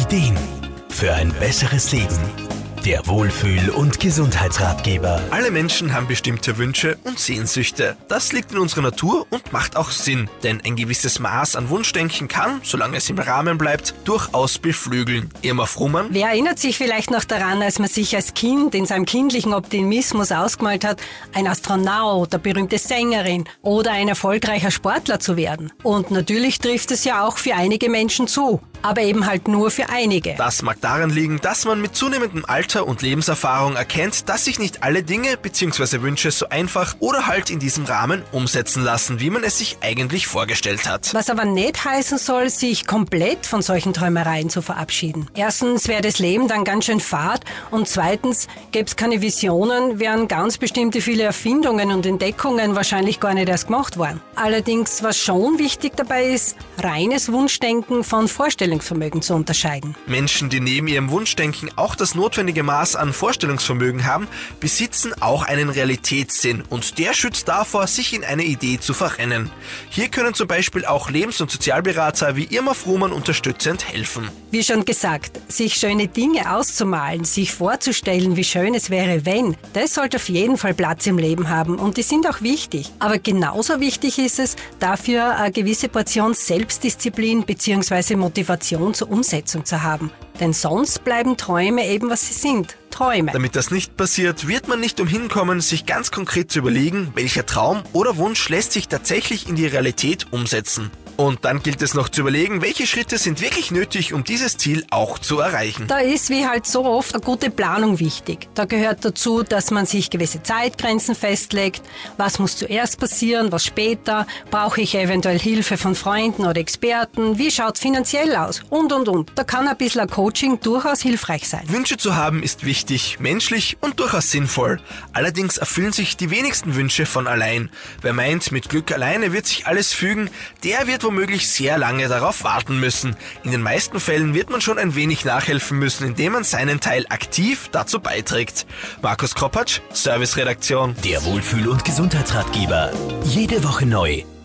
Ideen für ein besseres Leben. Der Wohlfühl- und Gesundheitsratgeber. Alle Menschen haben bestimmte Wünsche und Sehnsüchte. Das liegt in unserer Natur und macht auch Sinn, denn ein gewisses Maß an Wunschdenken kann, solange es im Rahmen bleibt, durchaus beflügeln. Irma Frumann? Wer erinnert sich vielleicht noch daran, als man sich als Kind in seinem kindlichen Optimismus ausgemalt hat, ein Astronaut, eine berühmte Sängerin oder ein erfolgreicher Sportler zu werden? Und natürlich trifft es ja auch für einige Menschen zu, aber eben halt nur für einige. Das mag daran liegen, dass man mit zunehmendem Alter und Lebenserfahrung erkennt, dass sich nicht alle Dinge bzw. Wünsche so einfach oder halt in diesem Rahmen umsetzen lassen, wie man es sich eigentlich vorgestellt hat. Was aber nicht heißen soll, sich komplett von solchen Träumereien zu verabschieden. Erstens wäre das Leben dann ganz schön fad und zweitens gäbe es keine Visionen, wären ganz bestimmte viele Erfindungen und Entdeckungen wahrscheinlich gar nicht erst gemacht worden. Allerdings, was schon wichtig dabei ist, reines Wunschdenken von Vorstellungsvermögen zu unterscheiden. Menschen, die neben ihrem Wunschdenken auch das notwendige Maß an Vorstellungsvermögen haben, besitzen auch einen Realitätssinn und der schützt davor, sich in eine Idee zu verrennen. Hier können zum Beispiel auch Lebens- und Sozialberater wie Irma Frumann unterstützend helfen. Wie schon gesagt, sich schöne Dinge auszumalen, sich vorzustellen, wie schön es wäre, wenn, das sollte auf jeden Fall Platz im Leben haben und die sind auch wichtig. Aber genauso wichtig ist es, dafür eine gewisse Portion Selbstdisziplin bzw. Motivation zur Umsetzung zu haben. Denn sonst bleiben Träume eben, was sie sind. Träume. Damit das nicht passiert, wird man nicht umhin kommen, sich ganz konkret zu überlegen, welcher Traum oder Wunsch lässt sich tatsächlich in die Realität umsetzen. Und dann gilt es noch zu überlegen, welche Schritte sind wirklich nötig, um dieses Ziel auch zu erreichen. Da ist wie halt so oft eine gute Planung wichtig. Da gehört dazu, dass man sich gewisse Zeitgrenzen festlegt. Was muss zuerst passieren, was später? Brauche ich eventuell Hilfe von Freunden oder Experten? Wie schaut es finanziell aus? Und. Da kann ein bisschen ein Coaching durchaus hilfreich sein. Wünsche zu haben ist wichtig, menschlich und durchaus sinnvoll. Allerdings erfüllen sich die wenigsten Wünsche von allein. Wer meint, mit Glück alleine wird sich alles fügen, der wird womöglich sehr lange darauf warten müssen. In den meisten Fällen wird man schon ein wenig nachhelfen müssen, indem man seinen Teil aktiv dazu beiträgt. Markus Kropatsch, Serviceredaktion. Der Wohlfühl- und Gesundheitsratgeber. Jede Woche neu.